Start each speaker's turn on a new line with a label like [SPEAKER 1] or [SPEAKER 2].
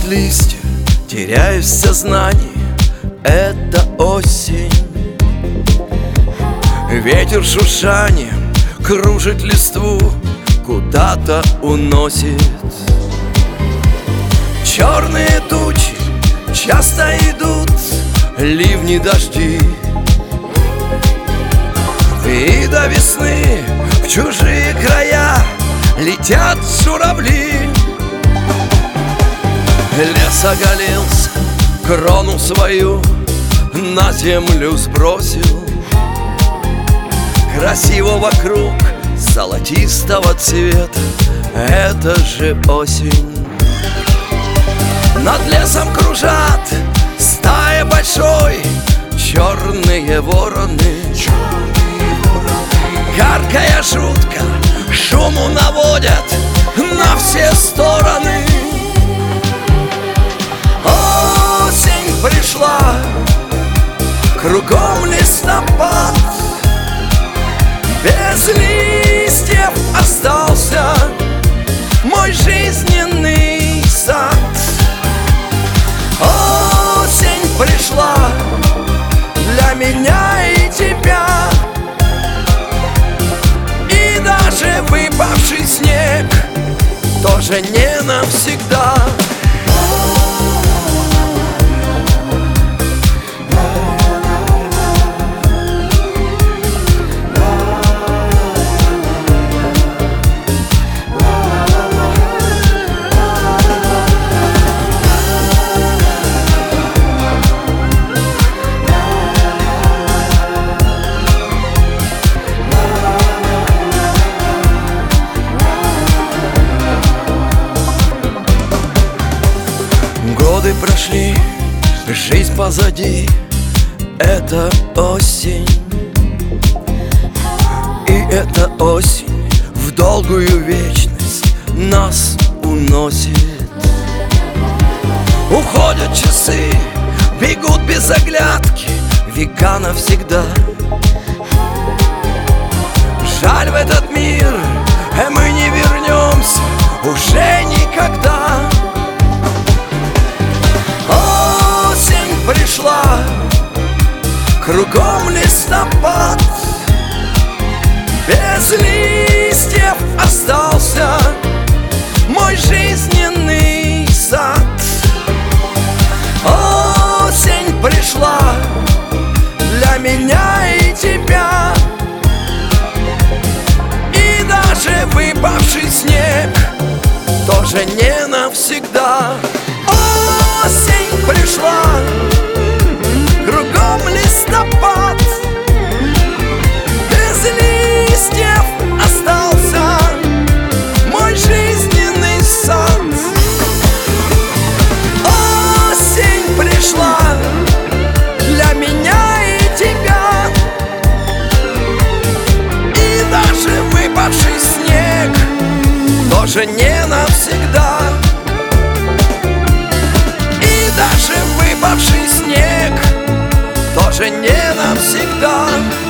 [SPEAKER 1] листья, теряюсь в сознании. Это осень. Ветер шуршанием кружит листву, куда-то уносит. Черные тучи часто идут, ливни, дожди. И до весны в чужие края летят журавли. Лес оголился, крону свою на землю сбросил. Красиво вокруг золотистого цвета, это же осень. Над лесом кружат стая большой, черные вороны. Каркая жутко, шуму наводят на все стороны. Осень пришла, кругом листопад. Без листьев остался мой жизненный сад. Осень пришла для меня и тебя. И даже выпавший снег тоже не навсегда. Годы прошли, жизнь позади, это осень. И эта осень в долгую вечность нас уносит. Уходят часы, бегут без оглядки, века навсегда. Жаль, в этот мир мы не вернемся уже никогда. Пришла, кругом листопад. Без листьев остался мой жизненный сад. Осень пришла для меня и тебя. И даже выпавший снег тоже не навсегда. Осень пришла, кругом листопад. Без листьев остался мой жизненный сад. Осень пришла для меня и тебя. И даже выпавший снег тоже не навсегда. И даже выпавший снег тоже не навсегда.